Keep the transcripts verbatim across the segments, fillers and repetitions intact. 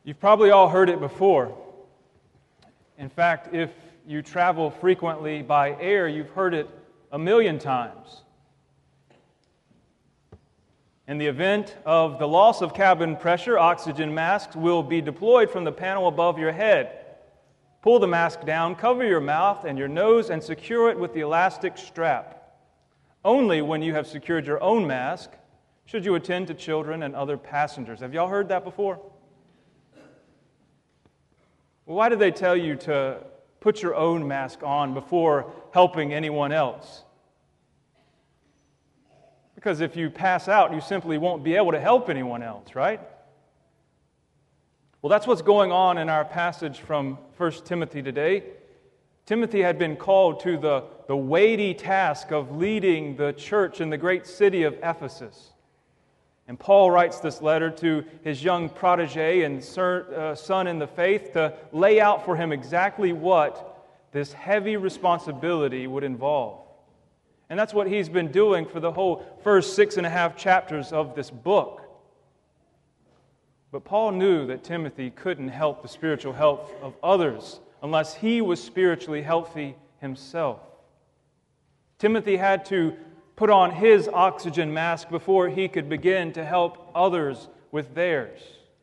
You've probably all heard it before. In fact, if you travel frequently by air, you've heard it a million times. In the event of the loss of cabin pressure, oxygen masks will be deployed from the panel above your head. Pull the mask down, cover your mouth and your nose, and secure it with the elastic strap. Only when you have secured your own mask should you attend to children and other passengers. Have y'all heard that before? Well, why do they tell you to put your own mask on before helping anyone else? Because if you pass out, you simply won't be able to help anyone else, right? Well, that's what's going on in our passage from First Timothy today. Timothy had been called to the, the weighty task of leading the church in the great city of Ephesus. And Paul writes this letter to his young protege and son in the faith to lay out for him exactly what this heavy responsibility would involve. And that's what he's been doing for the whole first six and a half chapters of this book. But Paul knew that Timothy couldn't help the spiritual health of others unless he was spiritually healthy himself. Timothy had to put on his oxygen mask before he could begin to help others with theirs.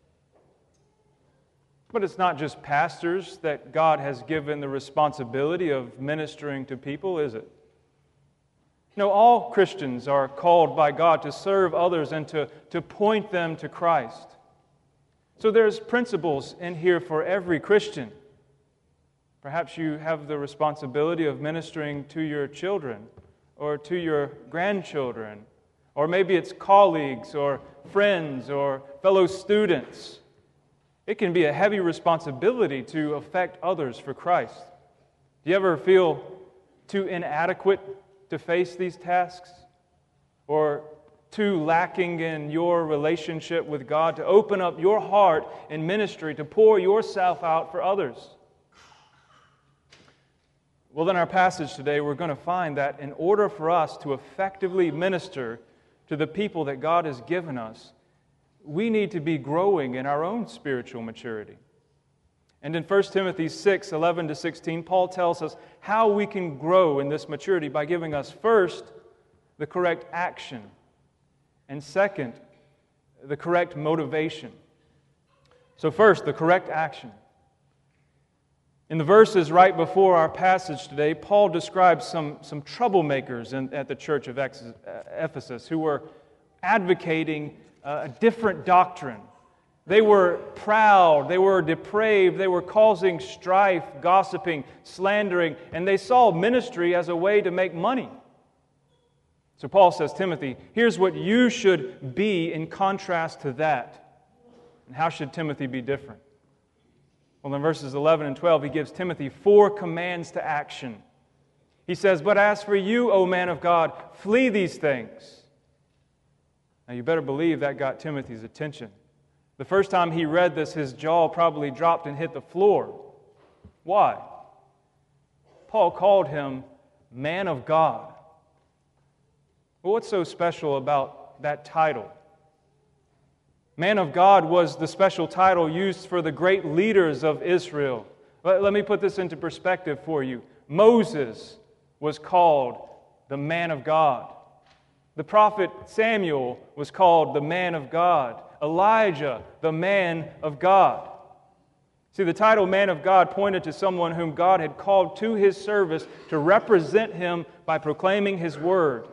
But it's not just pastors that God has given the responsibility of ministering to people, is it? No, all Christians are called by God to serve others and to, to point them to Christ. So there's principles in here for every Christian. Perhaps you have the responsibility of ministering to your children or to your grandchildren, or maybe it's colleagues or friends or fellow students. It can be a heavy responsibility to affect others for Christ. Do you ever feel too inadequate to face these tasks? Or too lacking in your relationship with God to open up your heart in ministry, to pour yourself out for others? Well, in our passage today, we're going to find that in order for us to effectively minister to the people that God has given us, we need to be growing in our own spiritual maturity. And in First Timothy six, eleven to sixteen, Paul tells us how we can grow in this maturity by giving us first the correct action, and second, the correct motivation. So first, the correct action. In the verses right before our passage today, Paul describes some, some troublemakers in, at the church of Ephesus who were advocating a different doctrine. They were proud, they were depraved, they were causing strife, gossiping, slandering, and they saw ministry as a way to make money. So Paul says, Timothy, here's what you should be in contrast to that. And how should Timothy be different? Well, in verses eleven and twelve, he gives Timothy four commands to action. He says, but as for you, O man of God, flee these things. Now, you better believe that got Timothy's attention. The first time he read this, his jaw probably dropped and hit the floor. Why? Paul called him man of God. Well, what's so special about that title? Man of God was the special title used for the great leaders of Israel. Let, let me put this into perspective for you. Moses was called the man of God. The prophet Samuel was called the man of God. Elijah, the man of God. See, the title man of God pointed to someone whom God had called to His service to represent Him by proclaiming His word.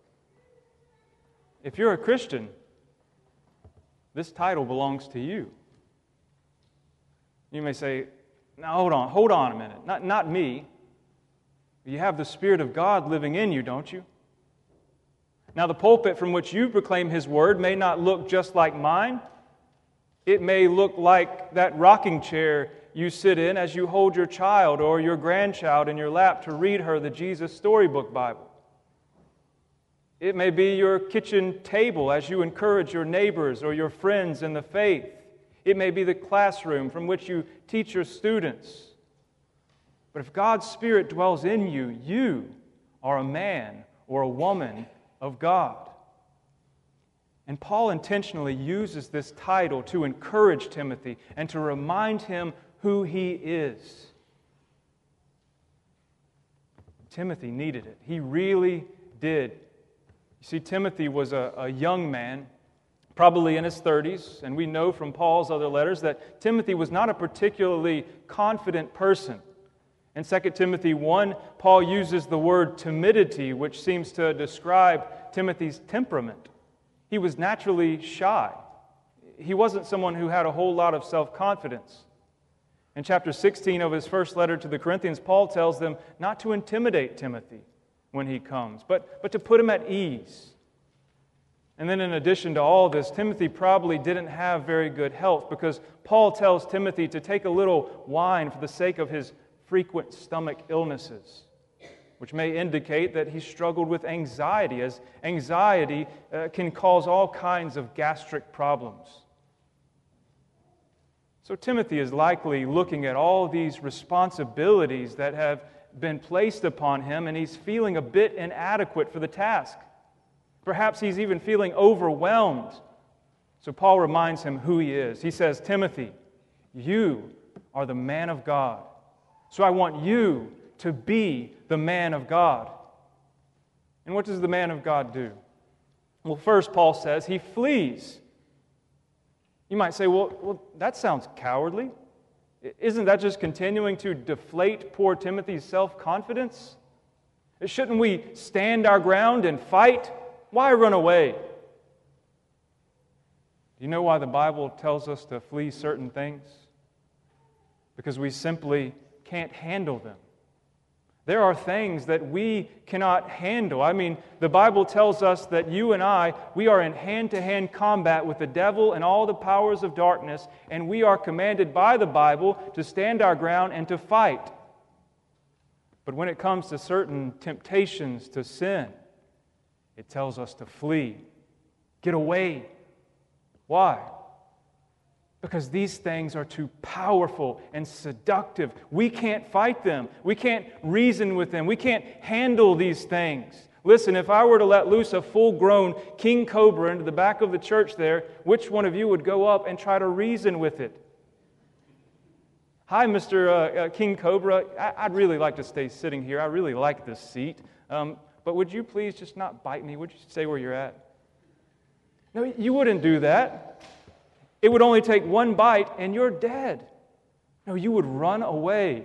If you're a Christian, this title belongs to you. You may say, now hold on, hold on a minute. Not, not me. You have the Spirit of God living in you, don't you? Now the pulpit from which you proclaim His word may not look just like mine. It may look like that rocking chair you sit in as you hold your child or your grandchild in your lap to read her the Jesus Storybook Bible. It may be your kitchen table as you encourage your neighbors or your friends in the faith. It may be the classroom from which you teach your students. But if God's Spirit dwells in you, you are a man or a woman of God. And Paul intentionally uses this title to encourage Timothy and to remind him who he is. Timothy needed it. He really did. You see, Timothy was a, a young man, probably in his thirties, and we know from Paul's other letters that Timothy was not a particularly confident person. In Second Timothy one, Paul uses the word timidity, which seems to describe Timothy's temperament. He was naturally shy. He wasn't someone who had a whole lot of self-confidence. In chapter sixteen of his first letter to the Corinthians, Paul tells them not to intimidate Timothy when he comes, but, but to put him at ease. And then in addition to all this, Timothy probably didn't have very good health, because Paul tells Timothy to take a little wine for the sake of his frequent stomach illnesses, which may indicate that he struggled with anxiety, as anxiety uh, can cause all kinds of gastric problems. So Timothy is likely looking at all these responsibilities that have been placed upon him, and he's feeling a bit inadequate for the task. Perhaps he's even feeling overwhelmed. So Paul reminds him who he is. He says, Timothy, you are the man of God. So I want you to be the man of God. And what does the man of God do? Well, first, Paul says he flees. You might say, well, well, that sounds cowardly. Isn't that just continuing to deflate poor Timothy's self-confidence? Shouldn't we stand our ground and fight? Why run away? Do you know why the Bible tells us to flee certain things? Because we simply can't handle them. There are things that we cannot handle. I mean, the Bible tells us that you and I, we are in hand-to-hand combat with the devil and all the powers of darkness, and we are commanded by the Bible to stand our ground and to fight. But when it comes to certain temptations to sin, it tells us to flee, get away. Why? Because these things are too powerful and seductive. We can't fight them. We can't reason with them. We can't handle these things. Listen, if I were to let loose a full-grown king cobra into the back of the church there, which one of you would go up and try to reason with it? Hi, Mister Uh, uh, King Cobra. I- I'd really like to stay sitting here. I really like this seat. Um, but would you please just not bite me? Would you stay where you're at? No, you wouldn't do that. It would only take one bite and you're dead. No, you would run away.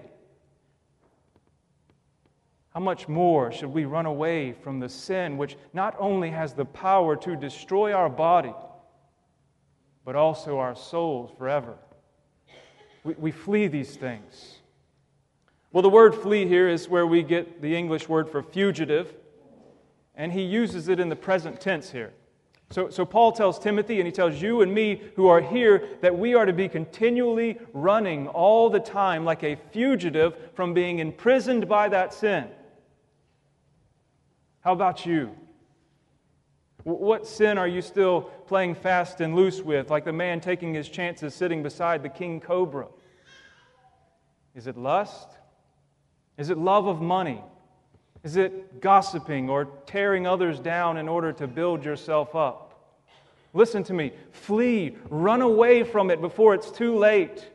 How much more should we run away from the sin which not only has the power to destroy our body, but also our souls forever? We, we flee these things. Well, the word flee here is where we get the English word for fugitive, and he uses it in the present tense here. So, so Paul tells Timothy, and he tells you and me who are here, that we are to be continually running all the time like a fugitive from being imprisoned by that sin. How about you? What sin are you still playing fast and loose with, like the man taking his chances sitting beside the king cobra? Is it lust? Is it love of money? Is it gossiping or tearing others down in order to build yourself up? Listen to me. Flee. Run away from it before it's too late.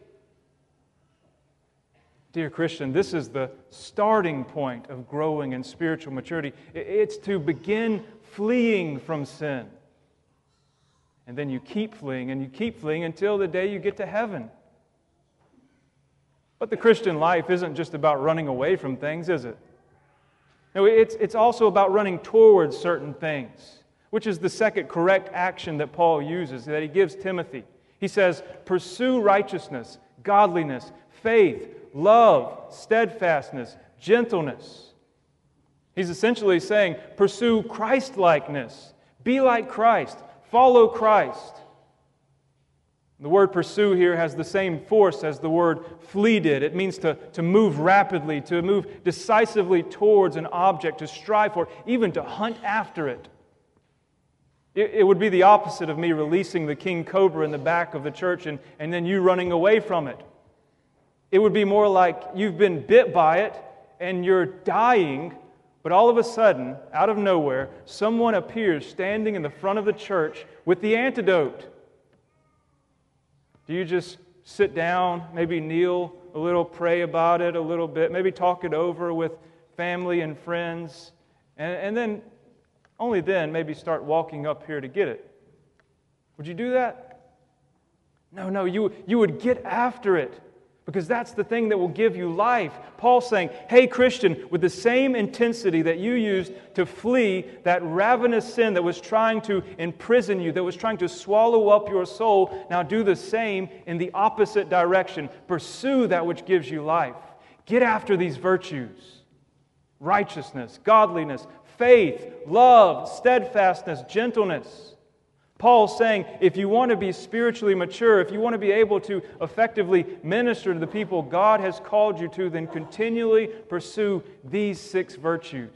Dear Christian, this is the starting point of growing in spiritual maturity. It's to begin fleeing from sin. And then you keep fleeing, and you keep fleeing until the day you get to heaven. But the Christian life isn't just about running away from things, is it? No, it's, it's also about running towards certain things, which is the second correct action that Paul uses, that he gives Timothy. He says, pursue righteousness, godliness, faith, love, steadfastness, gentleness. He's essentially saying, pursue Christ-likeness. Be like Christ. Follow Christ. The word pursue here has the same force as the word flee did. It means to, to move rapidly, to move decisively towards an object, to strive for, even to hunt after it. It, it would be the opposite of me releasing the king cobra in the back of the church and, and then you running away from it. It would be more like you've been bit by it and you're dying But all of a sudden, out of nowhere, someone appears standing in the front of the church with the antidote. Do you just sit down, maybe kneel a little, pray about it a little bit, maybe talk it over with family and friends, and, and then, only then, maybe start walking up here to get it? Would you do that? No, no, you, you would get after it, because that's the thing that will give you life. Paul's saying, hey, Christian, with the same intensity that you used to flee that ravenous sin that was trying to imprison you, that was trying to swallow up your soul, now do the same in the opposite direction. Pursue that which gives you life. Get after these virtues: righteousness, godliness, faith, love, steadfastness, gentleness. Paul's saying, if you want to be spiritually mature, if you want to be able to effectively minister to the people God has called you to, then continually pursue these six virtues.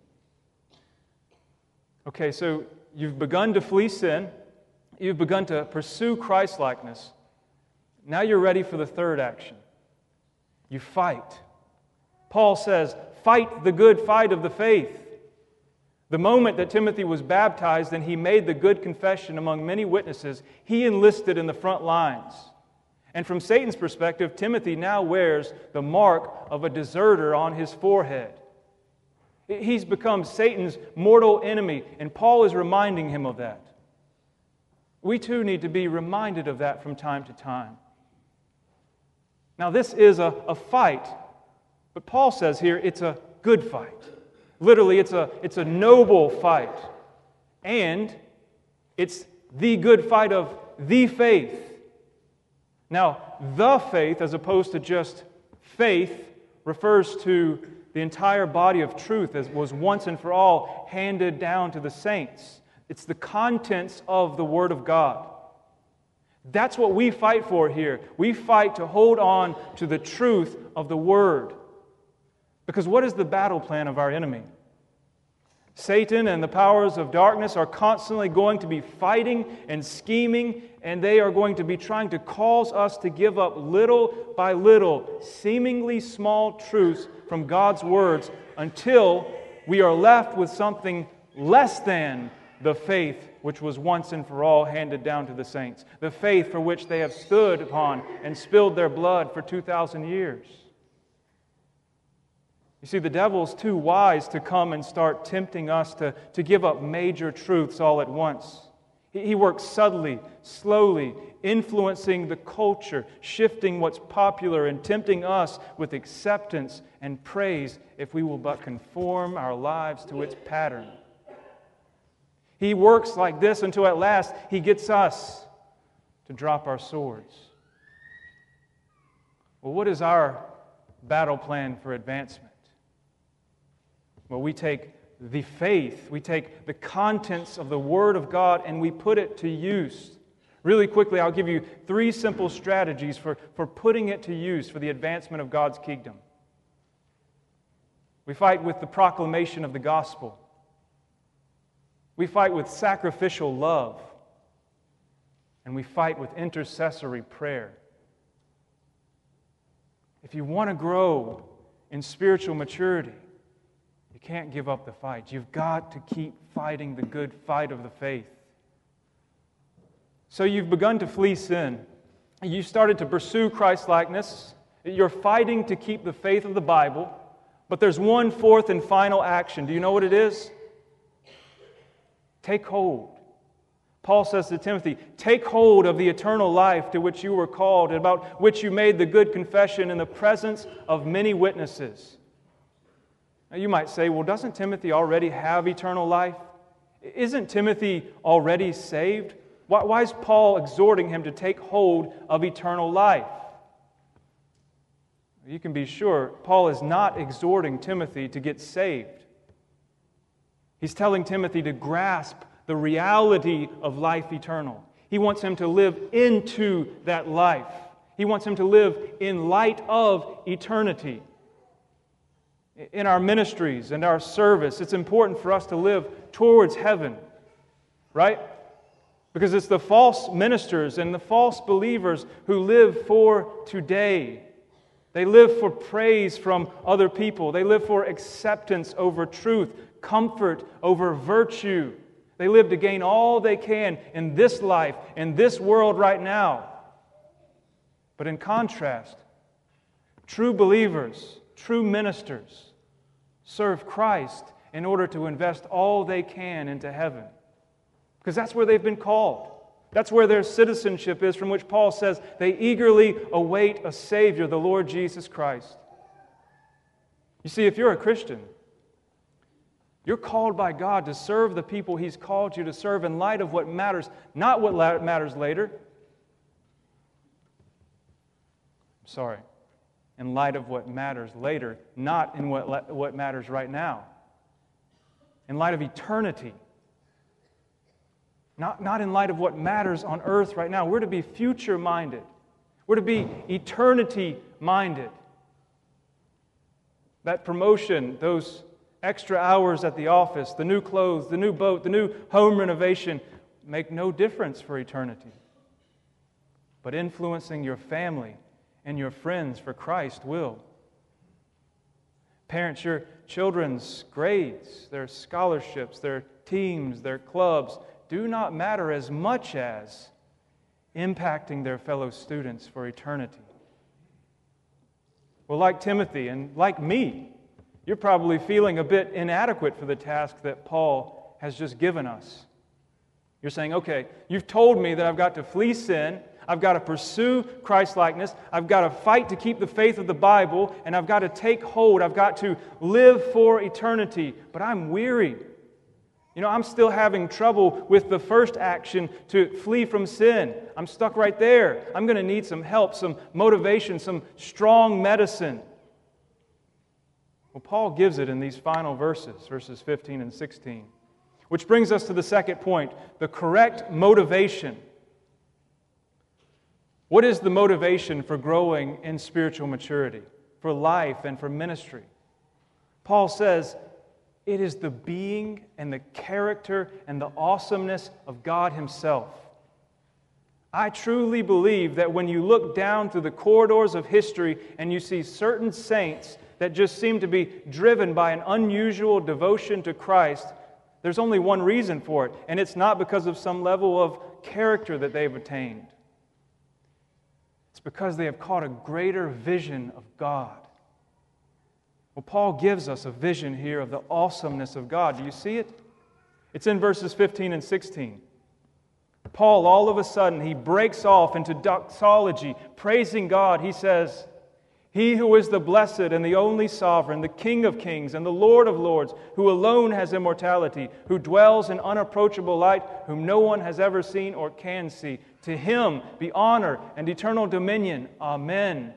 Okay, so you've begun to flee sin. You've begun to pursue Christ-likeness. Now you're ready for the third action. You fight. Paul says, fight the good fight of the faith. The moment that Timothy was baptized and he made the good confession among many witnesses, he enlisted in the front lines. And from Satan's perspective, Timothy now wears the mark of a deserter on his forehead. He's become Satan's mortal enemy, and Paul is reminding him of that. We too need to be reminded of that from time to time. Now, this is a, a fight, but Paul says here it's a good fight. Literally, it's a, it's a noble fight. And it's the good fight of the faith. Now, the faith, as opposed to just faith, refers to the entire body of truth as was once and for all handed down to the saints. It's the contents of the Word of God. That's what we fight for here. We fight to hold on to the truth of the Word. Because what is the battle plan of our enemy? Satan and the powers of darkness are constantly going to be fighting and scheming, and they are going to be trying to cause us to give up little by little, seemingly small truths from God's words until we are left with something less than the faith which was once and for all handed down to the saints, the faith for which they have stood upon and spilled their blood for two thousand years. You see, the devil's too wise to come and start tempting us to, to give up major truths all at once. He, he works subtly, slowly, influencing the culture, shifting what's popular, and tempting us with acceptance and praise if we will but conform our lives to its pattern. He works like this until at last he gets us to drop our swords. Well, what is our battle plan for advancement? Well, we take the faith, we take the contents of the Word of God, and we put it to use. Really quickly, I'll give you three simple strategies for, for putting it to use for the advancement of God's kingdom. We fight with the proclamation of the gospel. We fight with sacrificial love. And we fight with intercessory prayer. If you want to grow in spiritual maturity, you can't give up the fight. You've got to keep fighting the good fight of the faith. So you've begun to flee sin. You started to pursue Christ-likeness. You're fighting to keep the faith of the Bible. But there's one fourth and final action. Do you know what it is? Take hold. Paul says to Timothy, take hold of the eternal life to which you were called, and about which you made the good confession in the presence of many witnesses. Now you might say, well, doesn't Timothy already have eternal life? Isn't Timothy already saved? Why, why is Paul exhorting him to take hold of eternal life? You can be sure Paul is not exhorting Timothy to get saved. He's telling Timothy to grasp the reality of life eternal. He wants him to live into that life. He wants him to live in light of eternity. In our ministries and our service, it's important for us to live towards heaven, right? Because it's the false ministers and the false believers who live for today. They live for praise from other people. They live for acceptance over truth, comfort over virtue. They live to gain all they can in this life, in this world right now. But in contrast, true believers, true ministers, serve Christ in order to invest all they can into heaven. Because that's where they've been called. That's where their citizenship is, from which Paul says they eagerly await a Savior, the Lord Jesus Christ. You see, if you're a Christian, you're called by God to serve the people He's called you to serve in light of what matters, not what matters later. I'm sorry. In light of what matters later, not in what, what matters right now. In light of eternity. Not, not in light of what matters on earth right now. We're to be future-minded. We're to be eternity-minded. That promotion, those extra hours at the office, the new clothes, the new boat, the new home renovation make no difference for eternity. But influencing your family and your friends for Christ will. Parents, your children's grades, their scholarships, their teams, their clubs do not matter as much as impacting their fellow students for eternity. Well, like Timothy and like me, you're probably feeling a bit inadequate for the task that Paul has just given us. You're saying, okay, you've told me that I've got to flee sin, I've got to pursue Christ-likeness, I've got to fight to keep the faith of the Bible, and I've got to take hold, I've got to live for eternity, but I'm weary. You know, I'm still having trouble with the first action to flee from sin. I'm stuck right there. I'm going to need some help, some motivation, some strong medicine. Well, Paul gives it in these final verses, verses fifteen and sixteen, which brings us to the second point, the correct motivation. What is the motivation for growing in spiritual maturity, for life and for ministry? Paul says, it is the being and the character and the awesomeness of God Himself. I truly believe that when you look down through the corridors of history and you see certain saints that just seem to be driven by an unusual devotion to Christ, there's only one reason for it, and it's not because of some level of character that they've attained. It's because they have caught a greater vision of God. Well, Paul gives us a vision here of the awesomeness of God. Do you see it? It's in verses fifteen and sixteen. Paul, all of a sudden, he breaks off into doxology, praising God. He says, He who is the blessed and the only sovereign, the King of kings and the Lord of lords, who alone has immortality, who dwells in unapproachable light, whom no one has ever seen or can see. To Him be honor and eternal dominion. Amen.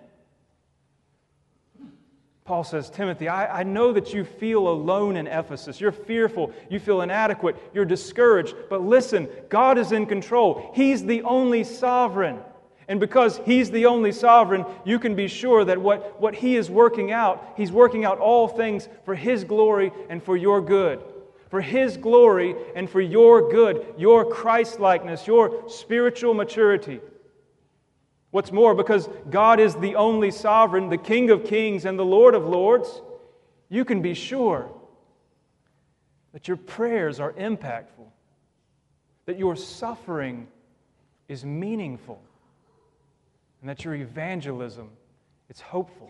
Paul says, Timothy, I, I know that you feel alone in Ephesus. You're fearful. You feel inadequate. You're discouraged. But listen, God is in control. He's the only sovereign. And because He's the only sovereign, you can be sure that what, what He is working out, He's working out all things for His glory and for your good. For His glory and for your good, your Christ-likeness, your spiritual maturity. What's more, because God is the only sovereign, the King of kings and the Lord of lords, you can be sure that your prayers are impactful, that your suffering is meaningful, and that your evangelism is hopeful.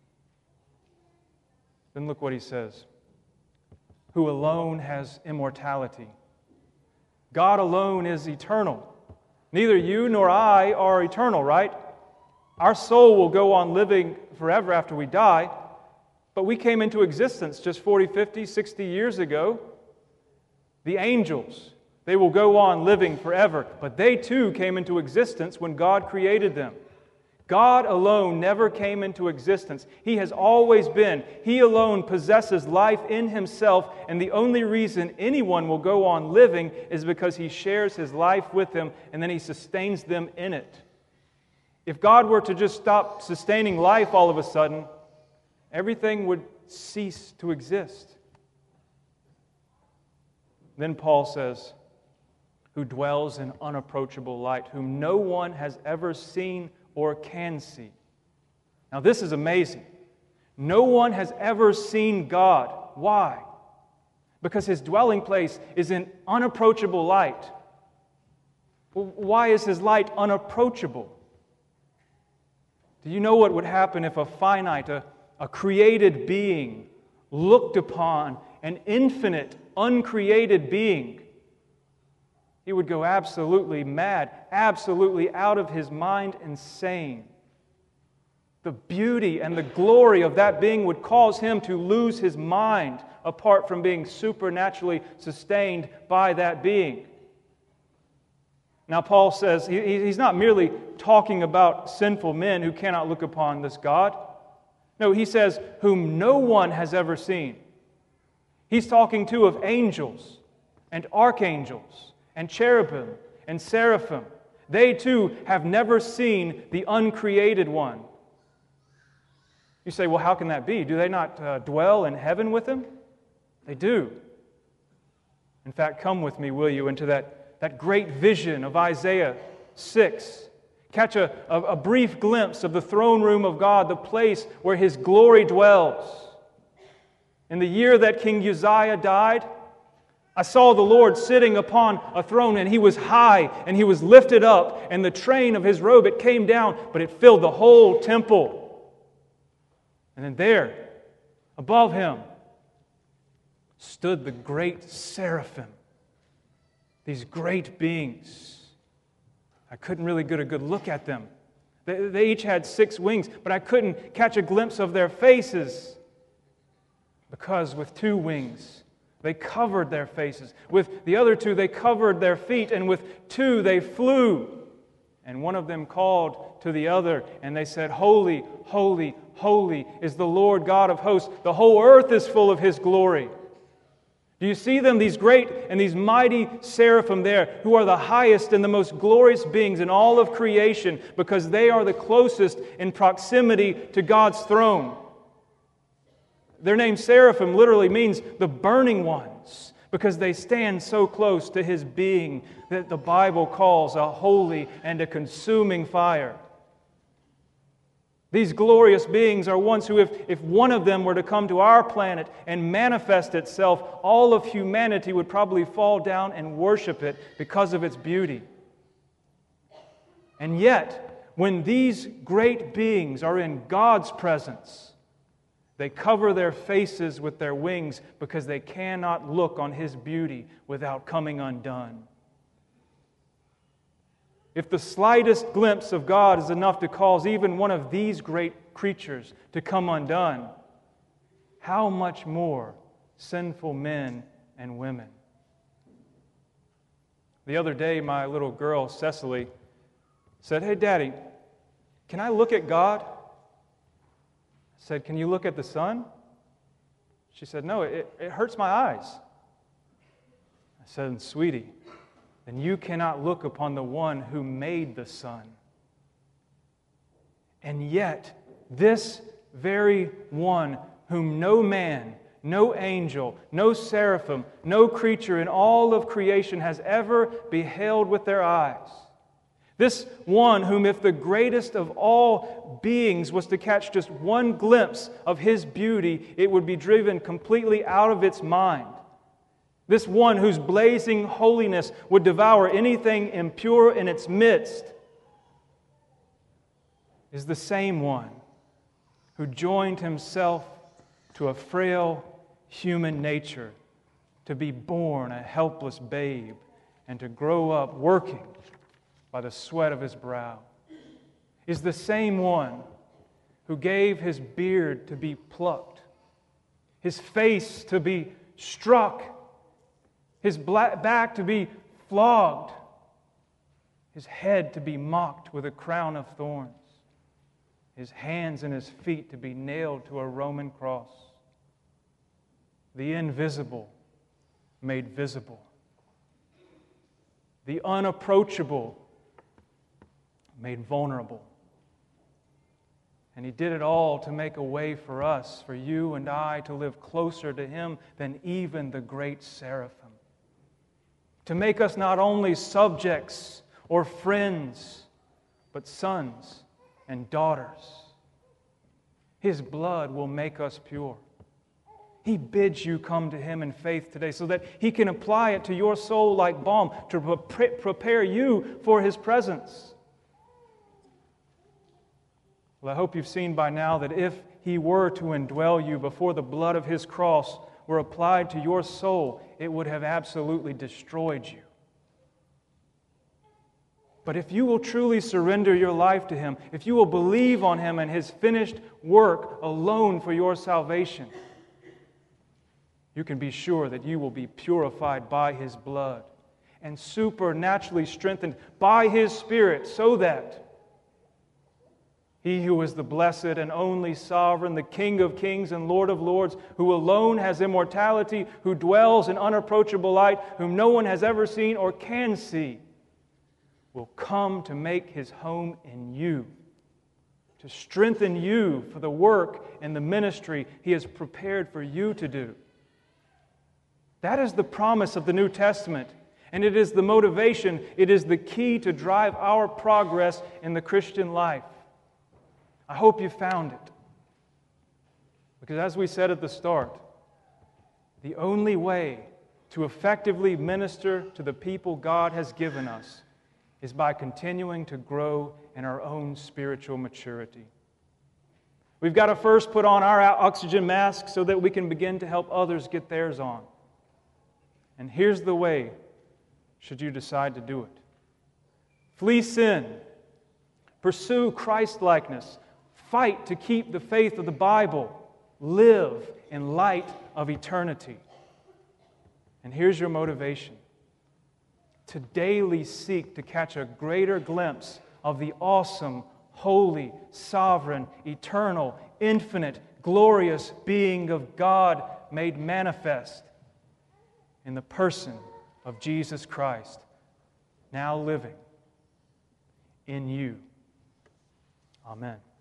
Then look what he says. Who alone has immortality. God alone is eternal. Neither you nor I are eternal, right? Our soul will go on living forever after we die, but we came into existence just forty, fifty, sixty years ago. The angels, they will go on living forever, but they too came into existence when God created them. God alone never came into existence. He has always been. He alone possesses life in Himself, and the only reason anyone will go on living is because He shares His life with them, and then He sustains them in it. If God were to just stop sustaining life all of a sudden, everything would cease to exist. Then Paul says, who dwells in unapproachable light, whom no one has ever seen or can see. Now this is amazing. No one has ever seen God. Why? Because His dwelling place is in unapproachable light. Why is His light unapproachable? Do you know what would happen if a finite, a, a created being looked upon an infinite, uncreated being? He would go absolutely mad, absolutely out of his mind, insane. The beauty and the glory of that being would cause him to lose his mind apart from being supernaturally sustained by that being. Now, Paul says he, he's not merely talking about sinful men who cannot look upon this God. No, he says, whom no one has ever seen. He's talking too of angels and archangels and cherubim and seraphim. They too have never seen the uncreated one. You say, well, how can that be? Do they not uh, dwell in heaven with Him? They do. In fact, come with me, will you, into that, that great vision of Isaiah six. Catch a, a, a brief glimpse of the throne room of God, the place where His glory dwells. In the year that King Uzziah died, I saw the Lord sitting upon a throne, and He was high, and He was lifted up, and the train of His robe, it came down, but it filled the whole temple. And then there, above Him, stood the great seraphim, these great beings. I couldn't really get a good look at them. They, they each had six wings, but I couldn't catch a glimpse of their faces because with two wings, they covered their faces. With the other two, they covered their feet, and with two, they flew. And one of them called to the other, and they said, Holy, holy, holy is the Lord God of hosts. The whole earth is full of His glory. Do you see them, these great and these mighty seraphim there, who are the highest and the most glorious beings in all of creation, because they are the closest in proximity to God's throne? Their name seraphim literally means the burning ones, because they stand so close to His being that the Bible calls a holy and a consuming fire. These glorious beings are ones who, if, if one of them were to come to our planet and manifest itself, all of humanity would probably fall down and worship it because of its beauty. And yet, when these great beings are in God's presence, they cover their faces with their wings because they cannot look on His beauty without coming undone. If the slightest glimpse of God is enough to cause even one of these great creatures to come undone, how much more sinful men and women? The other day, my little girl, Cecily, said, Hey, Daddy, can I look at God? I said, Can you look at the sun? She said, No, it, it hurts my eyes. I said, Sweetie, then you cannot look upon the one who made the sun. And yet, this very one whom no man, no angel, no seraphim, no creature in all of creation has ever beheld with their eyes, this one whom if the greatest of all beings was to catch just one glimpse of His beauty, it would be driven completely out of its mind. This one whose blazing holiness would devour anything impure in its midst is the same one who joined Himself to a frail human nature to be born a helpless babe and to grow up working by the sweat of His brow, is the same one who gave His beard to be plucked, His face to be struck, His back to be flogged, His head to be mocked with a crown of thorns, His hands and His feet to be nailed to a Roman cross. The invisible made visible. The unapproachable made vulnerable. And He did it all to make a way for us, for you and I, to live closer to Him than even the great seraphim. To make us not only subjects or friends, but sons and daughters. His blood will make us pure. He bids you come to Him in faith today so that He can apply it to your soul like balm to pre- prepare you for His presence. Well, I hope you've seen by now that if He were to indwell you before the blood of His cross were applied to your soul, it would have absolutely destroyed you. But if you will truly surrender your life to Him, if you will believe on Him and His finished work alone for your salvation, you can be sure that you will be purified by His blood and supernaturally strengthened by His Spirit so that He who is the blessed and only sovereign, the King of kings and Lord of lords, who alone has immortality, who dwells in unapproachable light, whom no one has ever seen or can see, will come to make His home in you, to strengthen you for the work and the ministry He has prepared for you to do. That is the promise of the New Testament, and it is the motivation, it is the key to drive our progress in the Christian life. I hope you found it. Because as we said at the start, the only way to effectively minister to the people God has given us is by continuing to grow in our own spiritual maturity. We've got to first put on our oxygen mask so that we can begin to help others get theirs on. And here's the way, should you decide to do it. Flee sin. Pursue Christ-likeness. Fight to keep the faith of the Bible. Live in light of eternity. And here's your motivation. To daily seek to catch a greater glimpse of the awesome, holy, sovereign, eternal, infinite, glorious being of God made manifest in the person of Jesus Christ, now living in you. Amen.